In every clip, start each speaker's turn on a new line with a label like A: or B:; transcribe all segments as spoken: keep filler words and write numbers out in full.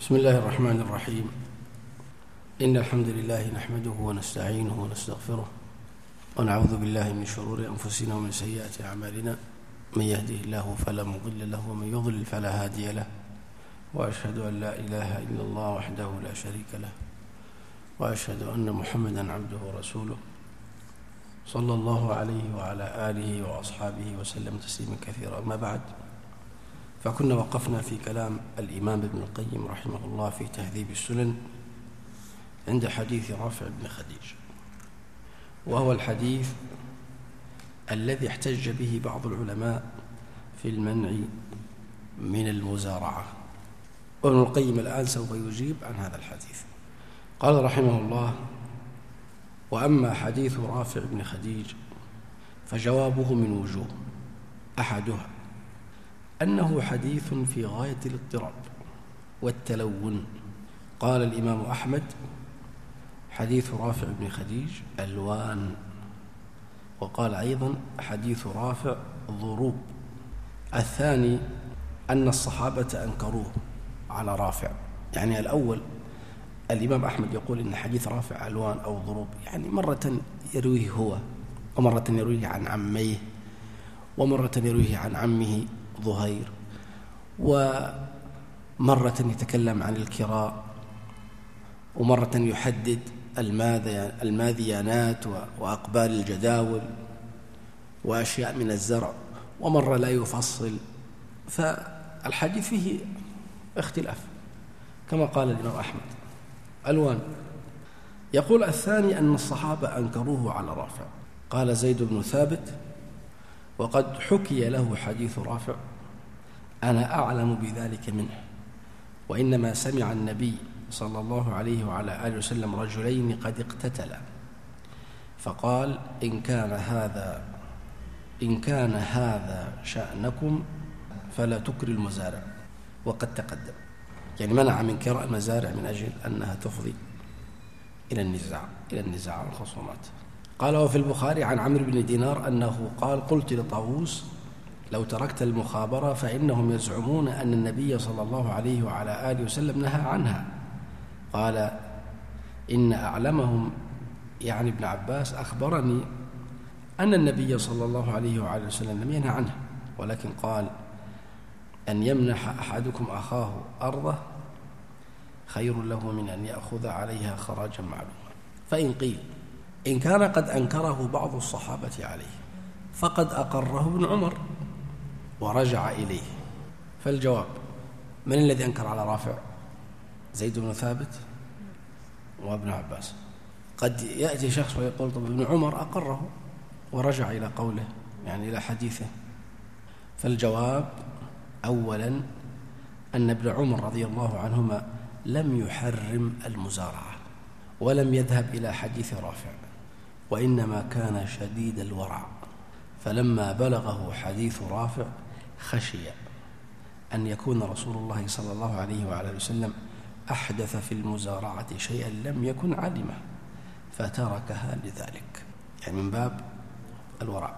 A: بسم الله الرحمن الرحيم. إن الحمد لله نحمده ونستعينه ونستغفره ونعوذ بالله من شرور أنفسنا ومن سيئات أعمالنا، من يهده الله فلا مضل له ومن يضلل فلا هادي له، وأشهد أن لا إله إلا الله وحده لا شريك له، وأشهد أن محمدا عبده ورسوله صلى الله عليه وعلى آله وأصحابه وسلم تسليما كثيرا. أما بعد، فكنا وقفنا في كلام الإمام ابن القيم رحمه الله في تهذيب السنن عند حديث رافع بن خديج، وهو الحديث الذي احتج به بعض العلماء في المنع من المزارعة، وابن القيم الآن سوف يجيب عن هذا الحديث. قال رحمه الله: وأما حديث رافع بن خديج فجوابه من وجوه، أحدها أنه حديث في غاية الاضطراب والتلون. قال الإمام أحمد: حديث رافع بن خديج ألوان. وقال أيضا: حديث رافع ضروب. الثاني أن الصحابة أنكروه على رافع، يعني الأول الإمام أحمد يقول إن حديث رافع ألوان أو ضروب، يعني مرة يرويه هو، ومرة يرويه عن عميه، ومرة يرويه عن عمه ظهير، ومرة يتكلم عن الكراء، ومرة يحدد الماذيانات وأقبال الجداول وأشياء من الزرع، ومرة لا يفصل. فالحديث فيه اختلاف كما قال الإمام أحمد، ألوان. يقول الثاني أن الصحابة أنكروه على رافع. قال زيد بن ثابت: وقد حكي له حديث رافع، أنا أعلم بذلك منه، وإنما سمع النبي صلى الله عليه وعلى آله وسلم رجلين قد اقتتلا، فقال: إن كان هذا إن كان هذا شأنكم فلا تكر المزارع. وقد تقدم، يعني منع من كراء المزارع من أجل أنها تفضي إلى النزاع إلى النزاع والخصومات. قال: وفي البخاري عن عمرو بن دينار أنه قال: قلت لطاووس: لو تركت المخابرة فإنهم يزعمون أن النبي صلى الله عليه وعلى آله وسلم نهى عنها. قال: إن أعلمهم، يعني ابن عباس، أخبرني أن النبي صلى الله عليه وعلى وسلم لم ينهى عنها، ولكن قال: أن يمنح أحدكم أخاه أرضه خير له من أن يأخذ عليها خراجا معلوما. فإن قيل إن كان قد أنكره بعض الصحابة عليه فقد أقره ابن عمر ورجع إليه، فالجواب: من الذي أنكر على رافع؟ زيد بن ثابت وابن عباس. قد يأتي شخص ويقول: طب ابن عمر أقره ورجع إلى قوله، يعني إلى حديثه. فالجواب: أولا أن ابن عمر رضي الله عنهما لم يحرم المزارعة ولم يذهب إلى حديث رافع، وإنما كان شديد الورع، فلما بلغه حديث رافع خشي أن يكون رسول الله صلى الله عليه وعلى آله وسلم أحدث في المزارعة شيئا لم يكن علمه فتركها لذلك، يعني من باب الورع.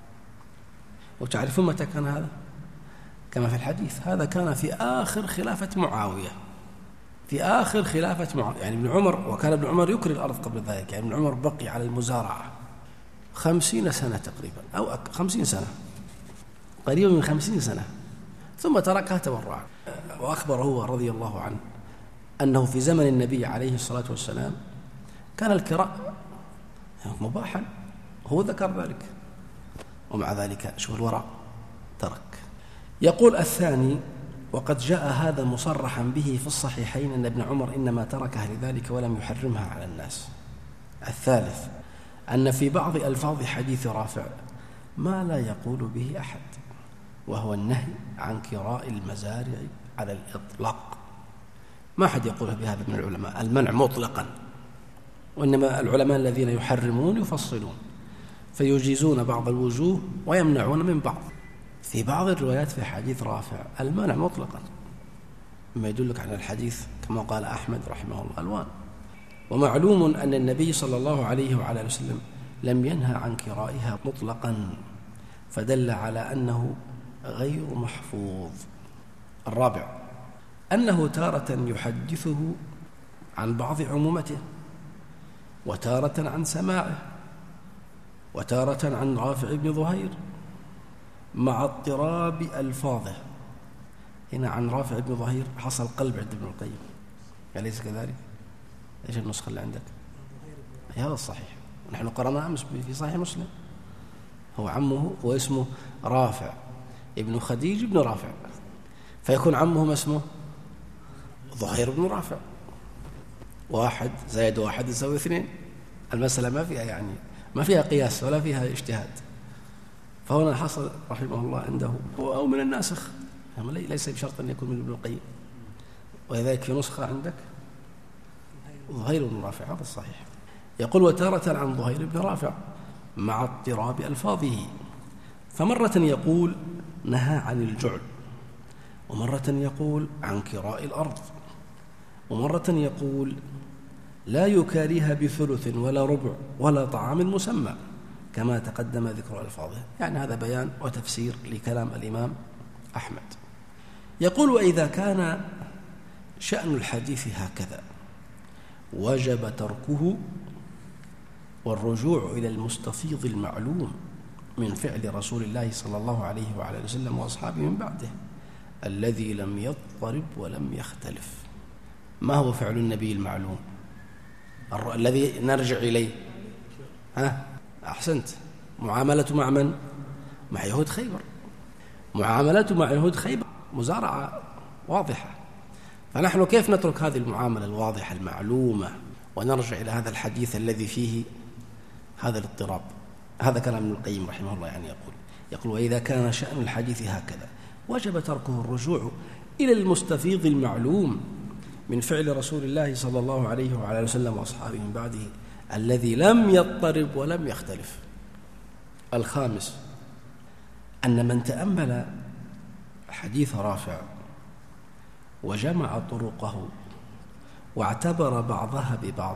A: وتعرفون متى كان هذا؟ كما في الحديث، هذا كان في آخر خلافة معاوية، في آخر خلافة معاوية، يعني ابن عمر، وكان ابن عمر يكري الأرض قبل ذلك، يعني ابن عمر بقي على المزارعة خمسين سنة تقريبا، أو خمسين سنة، قريبا من خمسين سنة، ثم تركها تورعا. وأخبر هو رضي الله عنه أنه في زمن النبي عليه الصلاة والسلام كان الكراء مباحا، هو ذكر ذلك، ومع ذلك شوف الورع ترك. يقول الثاني: وقد جاء هذا مصرحا به في الصحيحين أن ابن عمر إنما تركها لذلك ولم يحرمها على الناس. الثالث أن في بعض ألفاظ حديث رافع ما لا يقول به أحد، وهو النهي عن كراء المزارع على الإطلاق. ما أحد يقول بهذا من العلماء، المنع مطلقا، وإنما العلماء الذين يحرمون يفصلون، فيجيزون بعض الوجوه ويمنعون من بعض. في بعض الروايات في حديث رافع المنع مطلقا، مما يدلك على الحديث كما قال أحمد رحمه الله ألوان. ومعلوم أن النبي صلى الله عليه وعلى وسلم لم ينهى عن كرائها مطلقا، فدل على أنه غير محفوظ. الرابع أنه تارة يحدثه عن بعض عمومته، وتارة عن سماعه، وتارة عن رافع بن ظهير مع اضطراب ألفاظه. هنا عن رافع بن ظهير حصل قلب عند ابن القيم، أليس كذلك؟ إيش النسخة اللي عندك؟ هذا الصحيح، نحن قرأنا أمس في صحيح مسلم، هو عمه واسمه رافع ابن خديج بن رافع، فيكون عمه ما اسمه؟ ظهير بن رافع. واحد زائد واحد يساوي اثنين، المسألة ما فيها يعني ما فيها قياس ولا فيها اجتهاد. فهنا حصل رحمه الله عنده أو من الناسخ، ليس بشرط أن يكون من ابن القيم، ولذلك في نسخة عندك ظهير بن رافع، هذا الصحيح. يقول وتارة عن ظهير بن رافع مع اضطراب ألفاظه، فمرة يقول نهى عن الجعل، ومرة يقول عن كراء الأرض، ومرة يقول لا يكاريها بثلث ولا ربع ولا طعام مسمى، كما تقدم ذكر ألفاظه. يعني هذا بيان وتفسير لكلام الإمام أحمد. يقول وإذا كان شأن الحديث هكذا وجب تركه والرجوع إلى المستفيض المعلوم من فعل رسول الله صلى الله عليه وعلى آله وسلم وأصحابه من بعده، الذي لم يضطرب ولم يختلف. ما هو فعل النبي المعلوم الذي نرجع إليه؟ ها أحسنت، معاملة مع من؟ مع يهود خيبر. معاملة مع يهود خيبر مزارعة واضحة، فنحن كيف نترك هذه المعاملة الواضحة المعلومة ونرجع إلى هذا الحديث الذي فيه هذا الاضطراب؟ هذا كلام ابن القيم رحمه الله. يعني يقول يقول وإذا كان شأن الحديث هكذا وجب تركه الرجوع إلى المستفيض المعلوم من فعل رسول الله صلى الله عليه وعلى آله وسلم وأصحابه من بعده، الذي لم يضطرب ولم يختلف. الخامس أن من تأمل حديث رافع وجمع طرقه واعتبر بعضها ببعض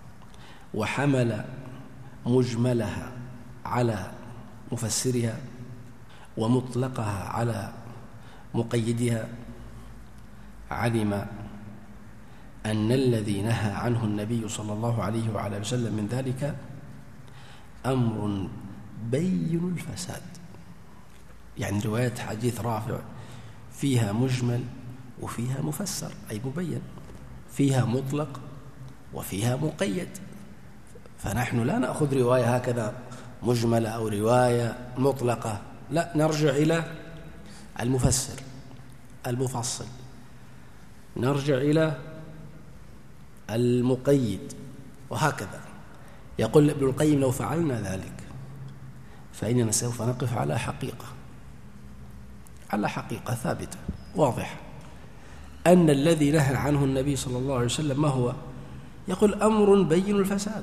A: وحمل مجملها على مفسرها ومطلقها على مقيدها، علم أن الذي نهى عنه النبي صلى الله عليه وعلى وسلم من ذلك أمر بين الفساد. يعني رواية حديث رافع فيها مجمل وفيها مفسر أي مبين، فيها مطلق وفيها مقيد، فنحن لا نأخذ رواية هكذا مجملة أو رواية مطلقة، لا، نرجع إلى المفسر المفصل، نرجع إلى المقيد، وهكذا. يقول ابن القيم لو فعلنا ذلك فإننا سوف نقف على حقيقة على حقيقة ثابتة واضحة، أن الذي نهى عنه النبي صلى الله عليه وسلم ما هو؟ يقول أمر بين الفساد،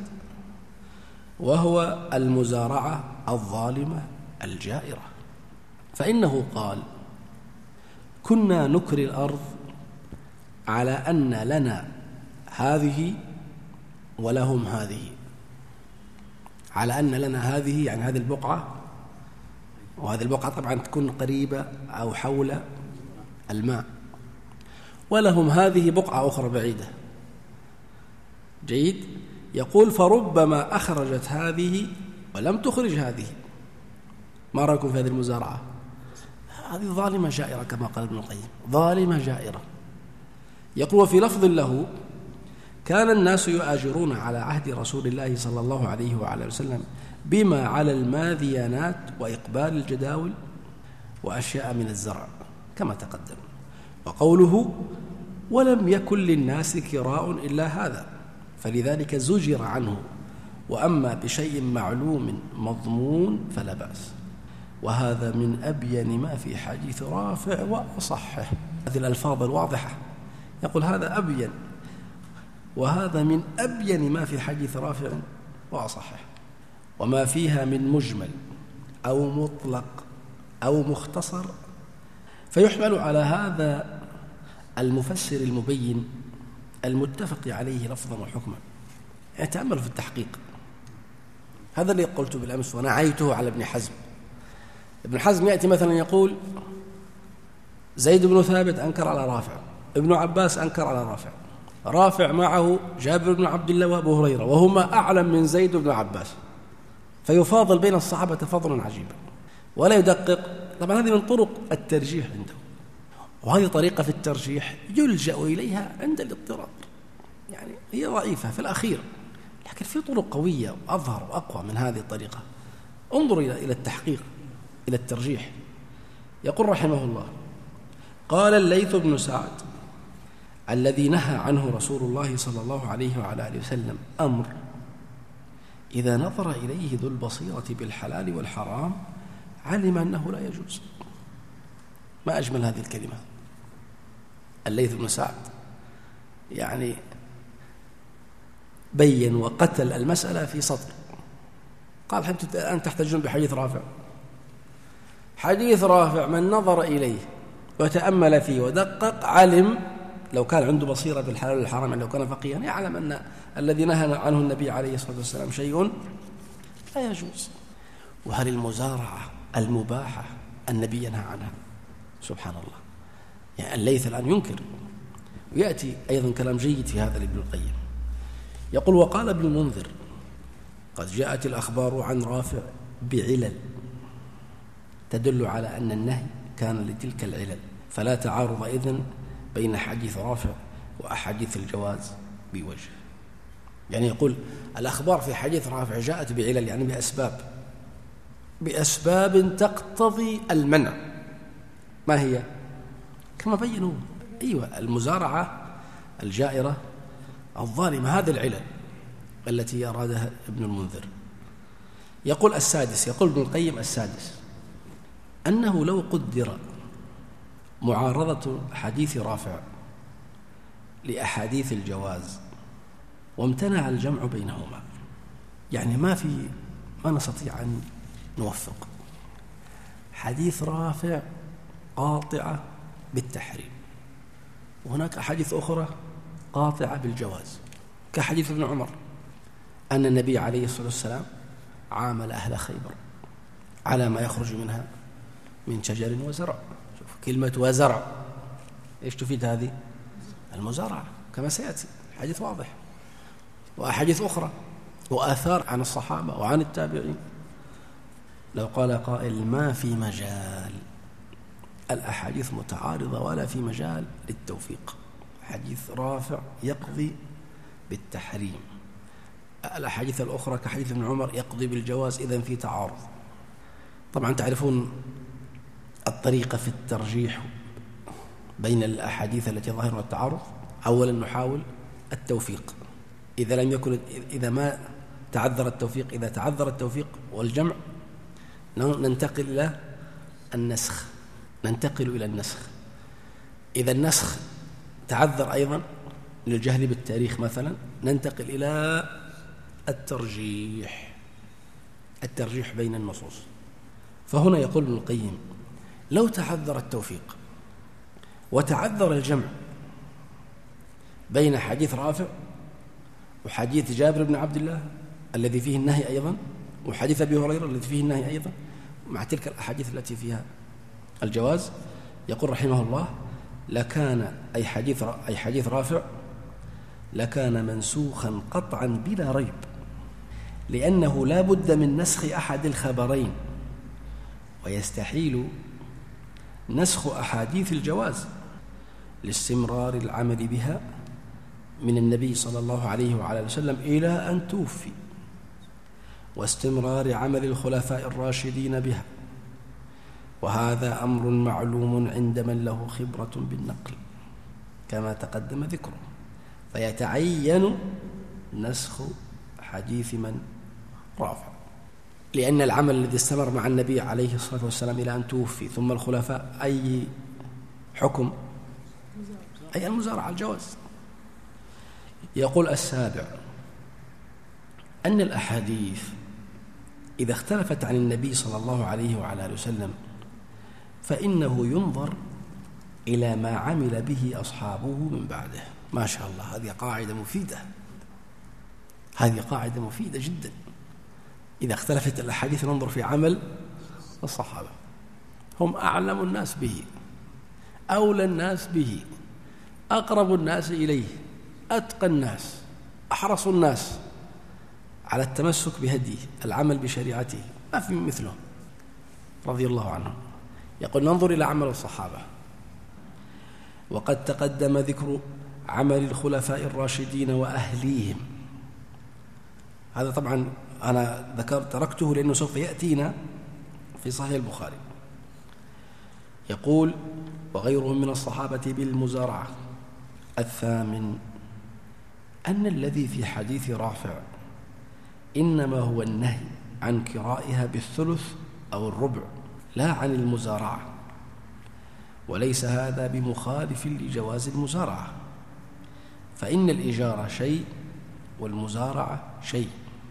A: وهو المزارعة الظالمة الجائرة. فإنه قال كنا نكري الأرض على أن لنا هذه ولهم هذه، على أن لنا هذه يعني هذه البقعة، وهذه البقعة طبعا تكون قريبة أو حول الماء، ولهم هذه بقعة أخرى بعيدة. جيد. يقول فربما أخرجت هذه ولم تخرج هذه. ما رأيكم في هذه المزارعة؟ هذه ظالمة جائرة كما قال ابن القيم، ظالمة جائرة. يقول وفي لفظ له كان الناس يؤاجرون على عهد رسول الله صلى الله عليه وعلى وسلم بما على الماذيانات وإقبال الجداول وأشياء من الزرع كما تقدم. وقوله ولم يكن للناس كراء إلا هذا، فلذلك زجر عنه، وأما بشيء معلوم مضمون فلا بأس. وهذا من أبين ما في حديث رافع وأصحه. هذه الألفاظ الواضحة، يقول هذا أبين، وهذا من أبين ما في حديث رافع وأصحه. وما فيها من مجمل أو مطلق أو مختصر فيحمل على هذا المفسر المبين المتفق عليه لفظا وحكما. يعني تأملوا في التحقيق. هذا اللي قلته بالأمس ونعيته على ابن حزم. ابن حزم يأتي مثلا يقول زيد بن ثابت أنكر على رافع، ابن عباس أنكر على رافع، رافع معه جابر بن عبد الله وأبو هريرة وهما أعلم من زيد بن عباس، فيفاضل بين الصحابة فضلا عجيبا ولا يدقق. طبعا هذه من طرق الترجيح عنده، وهذه طريقة في الترجيح يلجأ إليها عند الاضطرار، يعني هي ضعيفة في الأخير، لكن في طرق قوية وأظهر وأقوى من هذه الطريقة. انظر إلى التحقيق، إلى الترجيح. يقول رحمه الله: قال الليث بن سعد: الذي نهى عنه رسول الله صلى الله عليه وعلى آله وسلم أمر إذا نظر إليه ذو البصيرة بالحلال والحرام علم أنه لا يجوز. ما أجمل هذه الكلمة. الليث بن سعد يعني بين وقتل المسألة في سطر، قال: أنتم الآن تحتجون بحديث رافع. حديث رافع من نظر إليه وتأمل فيه ودقق علم، لو كان عنده بصيرة بالحلال والحرام، يعني لو كان فقيها يعلم أن الذي نهى عنه النبي عليه الصلاة والسلام شيء لا يجوز. وهل المزارعة المباحة النبي ينهى عنها؟ سبحان الله. يعني الليث الآن ينكر، ويأتي أيضا كلام جيد في هذا لابن القيم. يقول: وقال ابن المنذر: قد جاءت الأخبار عن رافع بعلل تدل على أن النهي كان لتلك العلل، فلا تعارض إذن بين حديث رافع وأحاديث الجواز بوجه. يعني يقول الأخبار في حديث رافع جاءت بعلل، يعني بأسباب بأسباب تقتضي المنع. ما هي؟ كما بينوا، أيوة، المزارعة الجائرة الظالمة، هذه العلل التي أرادها ابن المنذر. يقول السادس، يقول ابن القيم السادس: أنه لو قدر معارضة حديث رافع لأحاديث الجواز وامتنع الجمع بينهما، يعني ما في ما نستطيع أن نوفق. حديث رافع قاطعة بالتحريم، وهناك أحاديث أخرى قاطعة بالجواز، كحديث ابن عمر أن النبي عليه الصلاة والسلام عامل أهل خيبر على ما يخرج منها من شجر وزرع. شوف كلمة وزرع إيش تفيد؟ هذه المزارعة كما سيأتي، حديث واضح. وأحاديث أخرى وآثار عن الصحابة وعن التابعين. لو قال قائل: ما في مجال، الأحاديث متعارضة ولا في مجال للتوفيق، حديث رافع يقضي بالتحريم، الأحاديث الأخرى كحديث ابن عمر يقضي بالجواز، إذن في تعارض. طبعا تعرفون الطريقة في الترجيح بين الأحاديث التي ظاهرها التعارض. أولا نحاول التوفيق، إذا لم يكن إذا ما تعذر التوفيق إذا تعذر التوفيق والجمع ننتقل إلى النسخ ننتقل إلى النسخ. إذا النسخ تعذر أيضا للجهل بالتاريخ مثلا ننتقل إلى الترجيح الترجيح بين النصوص. فهنا يقول ابن القيم: لو تعذر التوفيق وتعذر الجمع بين حديث رافع وحديث جابر بن عبد الله الذي فيه النهي أيضا، وحديث أبي هريرة الذي فيه النهي أيضا، مع تلك الأحاديث التي فيها الجواز، يقول رحمه الله: لكان أي حديث أي حديث رافع لكان منسوخا قطعا بلا ريب، لأنه لا بد من نسخ أحد الخبرين، ويستحيل نسخ أحاديث الجواز لاستمرار العمل بها من النبي صلى الله عليه وعلى آله وسلم إلى أن توفي، واستمرار عمل الخلفاء الراشدين بها، وهذا أمر معلوم عند من له خبرة بالنقل كما تقدم ذكره، فيتعين نسخ حديث من رافع، لأن العمل الذي استمر مع النبي عليه الصلاة والسلام إلى أن توفي ثم الخلفاء أي حكم؟ أي المزارعة الجواز. يقول السابع: أن الأحاديث إذا اختلفت عن النبي صلى الله عليه وعلى آله وسلم فإنه ينظر إلى ما عمل به أصحابه من بعده. ما شاء الله، هذه قاعدة مفيدة هذه قاعدة مفيدة جدا. إذا اختلفت الأحاديث ننظر في عمل الصحابة، هم أعلم الناس به، أولى الناس به، أقرب الناس إليه، أتقى الناس، أحرص الناس على التمسك بهديه، العمل بشريعته، ما في مثله رضي الله عنه. يقول ننظر إلى عمل الصحابة. وقد تقدم ذكر عمل الخلفاء الراشدين وأهليهم. هذا طبعا أنا ذكرت تركته لأنه سوف يأتينا في صحيح البخاري. يقول وغيرهم من الصحابة بالمزارعة. الثامن أن الذي في حديث رافع إنما هو النهي عن كرائها بالثلث أو الربع لا عن المزارعة، وليس هذا بمخالف لجواز المزارعة، فإن الإجارة شيء والمزارعة شيء.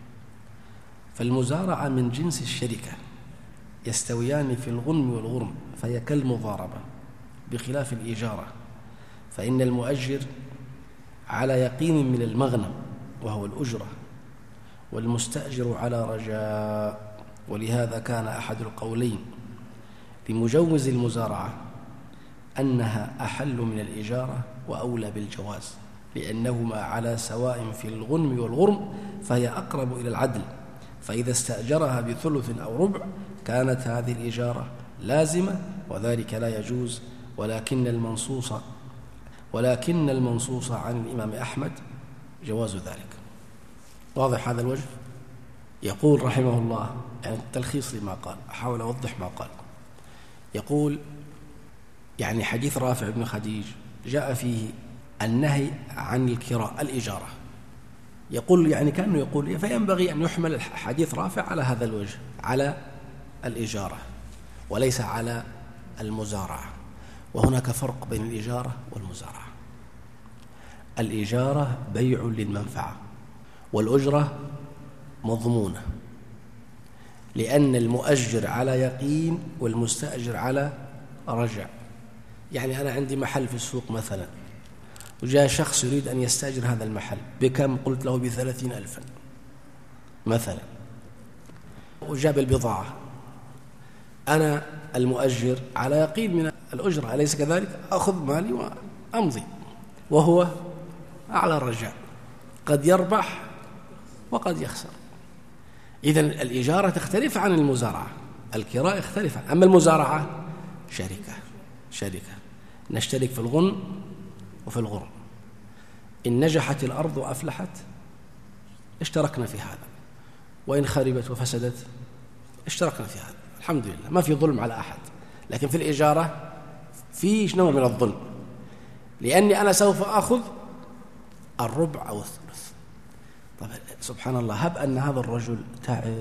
A: فالمزارعة من جنس الشركة يستويان في الغنم والغرم فهي كالمضاربة، بخلاف الإجارة فإن المؤجر على يقين من المغنم وهو الأجرة، والمستأجر على رجاء. ولهذا كان أحد القولين لمجوز المزارعة أنها أحل من الإجارة وأولى بالجواز، لأنهما على سواء في الغنم والغرم فهي أقرب إلى العدل، فإذا استأجرها بثلث أو ربع كانت هذه الإجارة لازمة وذلك لا يجوز. ولكن المنصوص ولكن المنصوص عن الإمام أحمد جواز ذلك. واضح هذا الوجه؟ يقول رحمه الله، يعني التلخيص لما قال، أحاول أوضح ما قال. يقول يعني حديث رافع بن خديج جاء فيه النهي عن الكراء الإجارة. يقول يعني كأنه يقول فينبغي أن يحمل حديث رافع على هذا الوجه، على الإجارة وليس على المزارعة. وهناك فرق بين الإجارة والمزارعة. الإجارة بيع للمنفعة، والأجرة مضمونة، لأن المؤجر على يقين والمستأجر على رجع. يعني أنا عندي محل في السوق مثلا، وجاء شخص يريد أن يستأجر هذا المحل بكم؟ قلت له بثلاثين ألفا مثلا، وجاب البضاعة، أنا المؤجر على يقين من الأجرة أليس كذلك؟ أخذ مالي وأمضي، وهو على الرجاء، قد يربح وقد يخسر. إذن الإجارة تختلف عن المزارعة، الكراء يختلف. أما المزارعة شركة شركة نشترك في الغنم وفي الغرم، إن نجحت الأرض وأفلحت اشتركنا في هذا، وإن خربت وفسدت اشتركنا في هذا. الحمد لله ما في ظلم على أحد. لكن في الإجارة في نوع من الظلم، لأني أنا سوف أخذ الربع أو الثلث. طب سبحان الله، هب أن هذا الرجل تعب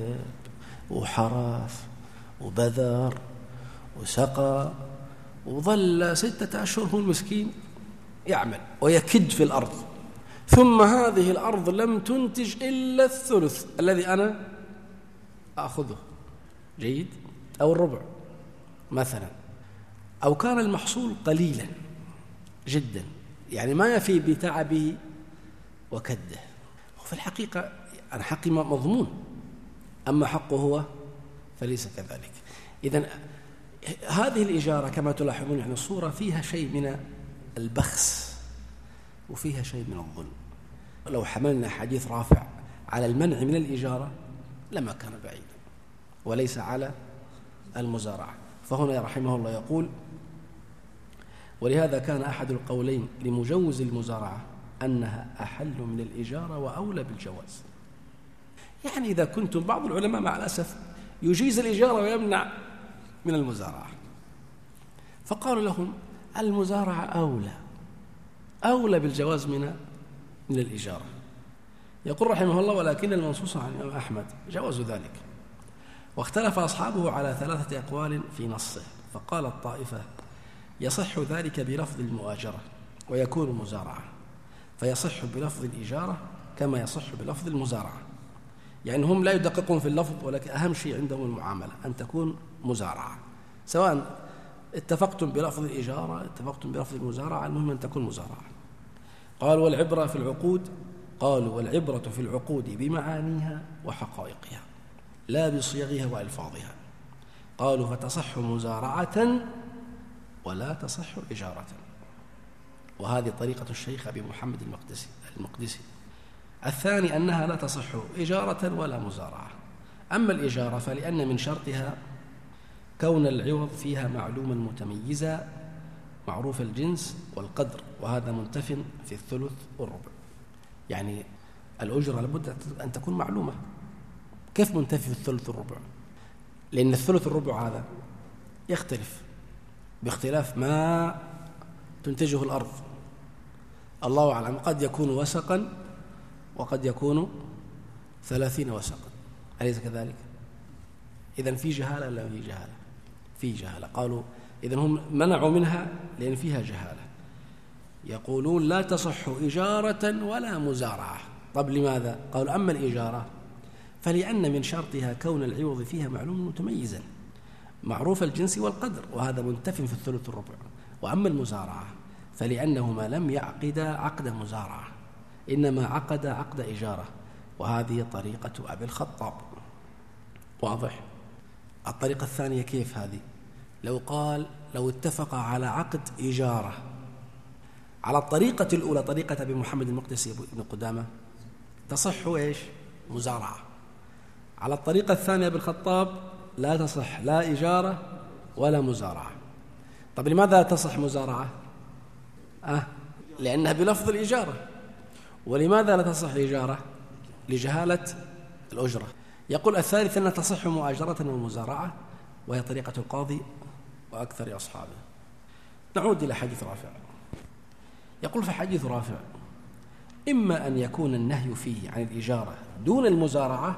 A: وحرث وبذر وسقى وظل ستة أشهر هو المسكين يعمل ويكد في الأرض، ثم هذه الأرض لم تنتج إلا الثلث الذي أنا أخذه، جيد، أو الربع مثلا، أو كان المحصول قليلا جدا، يعني ما يفي بتعبه وكده. وفي الحقيقة أنا حقي مضمون، أما حقه هو فليس كذلك. إذن هذه الإجارة كما تلاحظون يعني الصورة فيها شيء من البخس وفيها شيء من الظلم. لو حملنا حديث رافع على المنع من الإجارة لما كان بعيدا، وليس على المزارعة. فهنا رحمه الله يقول ولهذا كان أحد القولين لمجوز المزارعة أنها أحل من الإجارة وأولى بالجواز. يعني إذا كنتم بعض العلماء مع الأسف يجيز الإجارة ويمنع من المزارعة، فقالوا لهم المزارعة أولى أولى بالجواز من من الإجارة. يقول رحمه الله ولكن المنصوص عن الإمام أحمد جواز ذلك، واختلف أصحابه على ثلاثة أقوال في نصه. فقال الطائفة يصح ذلك بلفظ المؤاجرة ويكون مزارعة، فيصح بلفظ الإجارة كما يصح بلفظ المزارعة. يعني هم لا يدققون في اللفظ، ولكن أهم شيء عندهم المعاملة أن تكون مزارعة، سواء اتفقتم بلفظ الإجارة اتفقتم بلفظ المزارعة، المهم أن تكون مزارعة. قالوا والعبرة في العقود قالوا والعبرة في العقود بمعانيها وحقائقها لا بصيغها وألفاظها. قالوا فتصح مزارعة ولا تصح إجارة. وهذه طريقة الشيخ أبي محمد المقدسي المقدسي. الثاني أنها لا تصح إجارة ولا مزارعة. أما الإجارة فلأن من شرطها كون العوض فيها معلوما متميزا معروف الجنس والقدر، وهذا منتف في الثلث والربع. يعني الأجرة لابد أن تكون معلومة. كيف منتفي في الثلث والربع؟ لأن الثلث والربع هذا يختلف باختلاف ما تنتجه الأرض، الله أعلم، قد يكون وسقا وقد يكون ثلاثين وسقا، أليس كذلك؟ إذن في جهالة ولا في جهالة؟ في جهالة. قالوا إذن هم منعوا منها لأن فيها جهالة. يقولون لا تصح إجارة ولا مزارعة. طب لماذا؟ قالوا أما الإجارة فلأن من شرطها كون العوض فيها معلوم متميزا معروف الجنس والقدر، وهذا منتف في الثلث الربع. وأما المزارعة فلأنهما لم يعقدا عقد مزارعة، إنما عقد عقد إجارة، وهذه طريقة أبي الخطاب. واضح؟ الطريقة الثانية كيف هذه؟ لو قال لو اتفق على عقد إجارة على الطريقة الأولى طريقة أبي محمد المقدسي ابن قدامة تصح إيش؟ مزارعة. على الطريقة الثانية بالخطاب لا تصح لا إجارة ولا مزارعة. طب لماذا لا تصح مزارعة؟ أه لأنها بلفظ الإجارة. ولماذا لا تصح إجارة؟ لجهالة الأجرة. يقول الثالث أنها تصح مؤاجرة ومزارعة، وهي طريقة القاضي وأكثر أصحابه. نعود إلى حديث رافع. يقول في حديث رافع: إما أن يكون النهي فيه عن الإجارة دون المزارعة،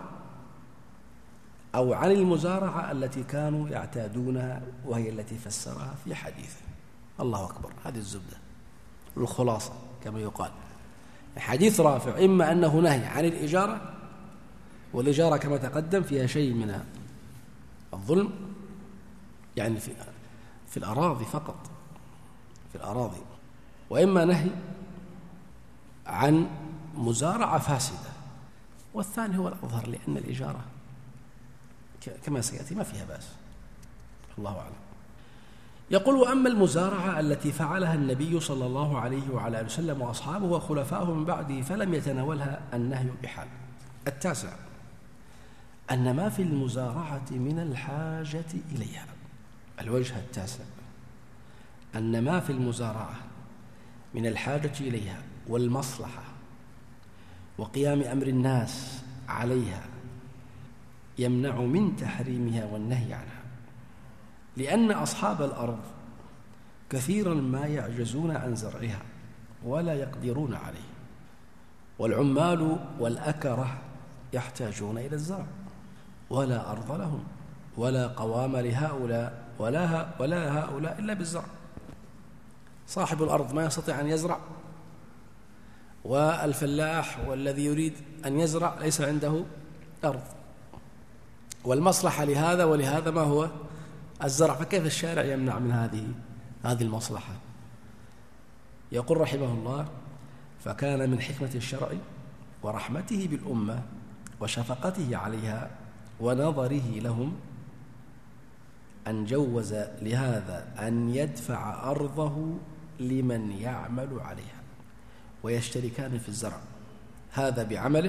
A: أو عن المزارعة التي كانوا يعتادونها، وهي التي فسرها في حديثه. الله أكبر، هذه الزبدة الخلاصة كما يقال. حديث رافع إما أنه نهي عن الإجارة، والإجارة كما تقدم فيها شيء من الظلم، يعني في, في الأراضي فقط، في الأراضي. وإما نهي عن مزارعة فاسدة، والثاني هو الأظهر، لأن الإجارة كما سيأتي ما فيها بأس، الله أعلم. يقول: وأما المزارعة التي فعلها النبي صلى الله عليه وعلى آله وسلم وأصحابه وخلفائه من بعده فلم يتناولها النهي بحال. التاسع أن ما في المزارعة من الحاجة إليها. الوجه التاسع أن ما في المزارعة من الحاجة إليها والمصلحة وقيام أمر الناس عليها يمنع من تحريمها والنهي عنها، لأن أصحاب الأرض كثيرا ما يعجزون عن زرعها ولا يقدرون عليه، والعمال والأكرة يحتاجون إلى الزرع ولا أرض لهم ولا قوام لهؤلاء ولا, ولا هؤلاء إلا بالزرع. صاحب الأرض ما يستطيع أن يزرع، والفلاح والذي يريد أن يزرع ليس عنده أرض، والمصلحة لهذا ولهذا ما هو الزرع، فكيف الشارع يمنع من هذه هذه المصلحة؟ يقول رحمه الله: فكان من حكمة الشرع ورحمته بالأمة وشفقته عليها ونظره لهم أن جوز لهذا أن يدفع أرضه لمن يعمل عليها ويشتركان في الزرع، هذا بعمله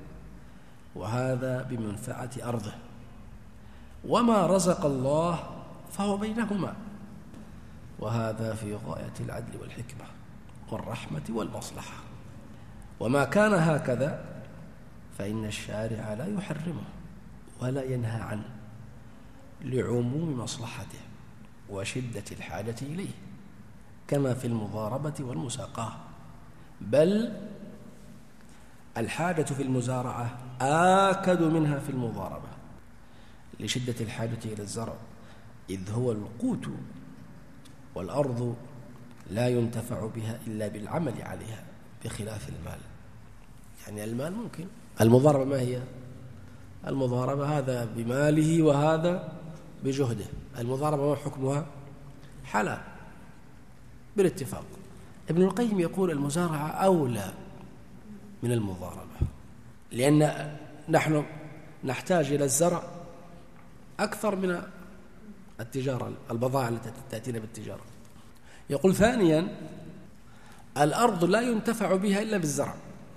A: وهذا بمنفعة أرضه، وما رزق الله فهو بينهما، وهذا في غاية العدل والحكمة والرحمة والمصلحة. وما كان هكذا فإن الشارع لا يحرمه ولا ينهى عنه لعموم مصلحته وشدة الحاجة إليه، كما في المضاربة والمساقاة، بل الحاجة في المزارعة آكد منها في المضاربة لشدة الحاجة إلى الزرع، إذ هو القوت، والأرض لا ينتفع بها إلا بالعمل عليها بخلاف المال. يعني المال ممكن، المضاربة ما هي؟ المضاربة هذا بماله وهذا بجهده. المضاربة ما حكمها؟ حلال بالاتفاق. ابن القيم يقول المزارعة أولى من المضاربة، لأن نحن نحتاج إلى الزرع أكثر من التجارة، البضائع التي تأتينا بالتجارة. يقول ثانيا الأرض لا ينتفع بها إلا بالزرع،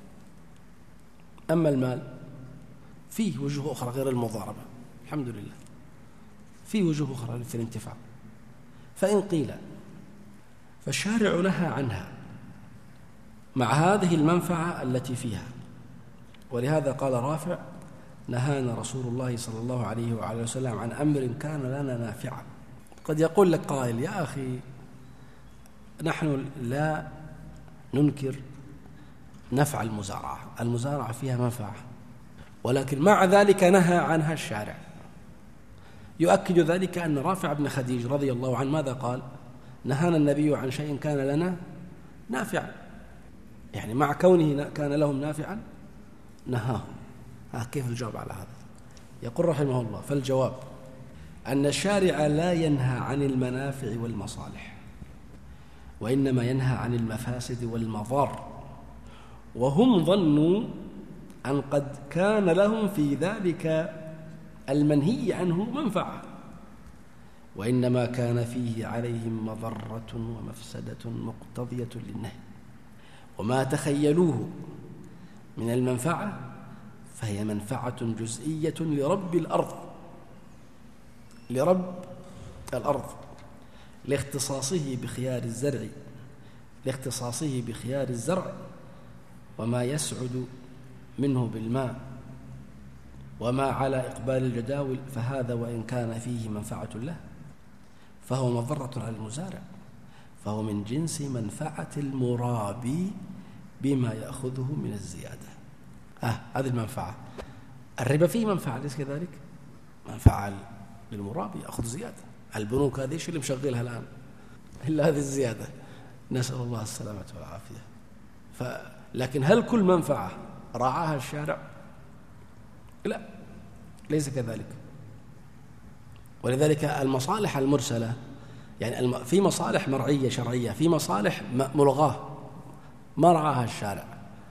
A: أما المال فيه وجوه أخرى غير المضاربة، الحمد لله فيه وجوه أخرى في الانتفاع. فإن قيل فالشارع نهى عنها مع هذه المنفعة التي فيها، ولهذا قال رافع: نهانا رسول الله صلى الله عليه وعلى وسلم عن أمر كان لنا نافعا. قد يقول لك قائل: يا أخي نحن لا ننكر نفع المزارعة، المزارعة فيها منفعة، ولكن مع ذلك نهى عنها الشارع. يؤكد ذلك أن رافع بن خديج رضي الله عنه ماذا قال؟ نهانا النبي عن شيء كان لنا نافعا، يعني مع كونه كان لهم نافعا نهاهم. ها كيف الجواب على هذا؟ يقول رحمه الله: فالجواب أن الشارع لا ينهى عن المنافع والمصالح، وإنما ينهى عن المفاسد والمضار، وهم ظنوا أن قد كان لهم في ذلك المنهي عنه منفعة، وإنما كان فيه عليهم مضرة ومفسدة مقتضية للنهي، وما تخيلوه من المنفعة فهي منفعة جزئية لرب الأرض لرب الأرض لاختصاصه بخيار الزرع لاختصاصه بخيار الزرع وما يسعد منه بالماء، وما على إقبال الجداول، فهذا وإن كان فيه منفعة له فهو مضرة على المزارع، فهو من جنس منفعة المرابي بما يأخذه من الزيادة. آه هذه المنفعة. الربا فيه منفعة، ليس كذلك؟ منفعة للمرابي، يأخذ زيادة. البنوك هذه ايش اللي مشغلها الآن إلا هذه الزيادة، نسأل الله السلامة والعافية. ف... لكن هل كل منفعة راعاها الشارع؟ لا، ليس كذلك. ولذلك المصالح المرسلة، يعني في مصالح مرعية شرعية، في مصالح ملغاة ما رعاها الشارع،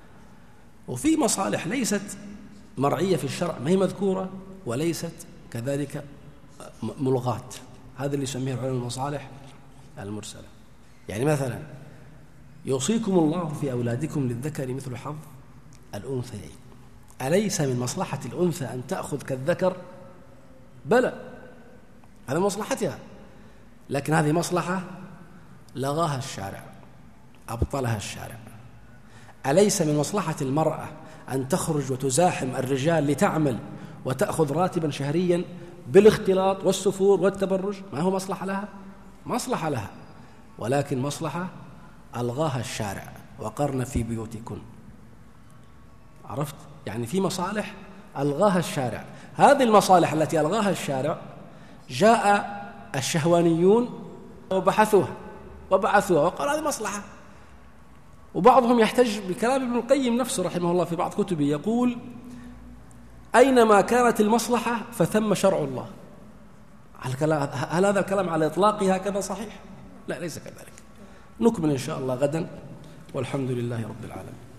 A: وفي مصالح ليست مرعية في الشرع، ما هي مذكورة وليست كذلك ملغاة. هذا اللي يسميه العلماء المصالح المرسلة. يعني مثلا يوصيكم الله في أولادكم للذكر مثل حظ الأنثيين، أليس من مصلحة الأنثى أن تأخذ كالذكر؟ بلى، هذا مصلحتها، لكن هذه مصلحة لغاها الشارع، أبطلها الشارع. أليس من مصلحة المرأة أن تخرج وتزاحم الرجال لتعمل وتأخذ راتبا شهريا بالاختلاط والسفور والتبرج؟ ما هو مصلحة لها؟ مصلحة لها، ولكن مصلحة ألغاها الشارع. وقرن في بيوتكن. عرفت؟ يعني في مصالح ألغاها الشارع. هذه المصالح التي ألغاها الشارع جاء الشهوانيون وبحثوها وبعثوها وقال هذه مصلحة. وبعضهم يحتج بكلام ابن القيم نفسه رحمه الله في بعض كتبه، يقول: أينما كانت المصلحة فثم شرع الله. هل هذا الكلام على إطلاقه هكذا صحيح؟ لا، ليس كذلك. نكمل إن شاء الله غدا، والحمد لله رب العالمين.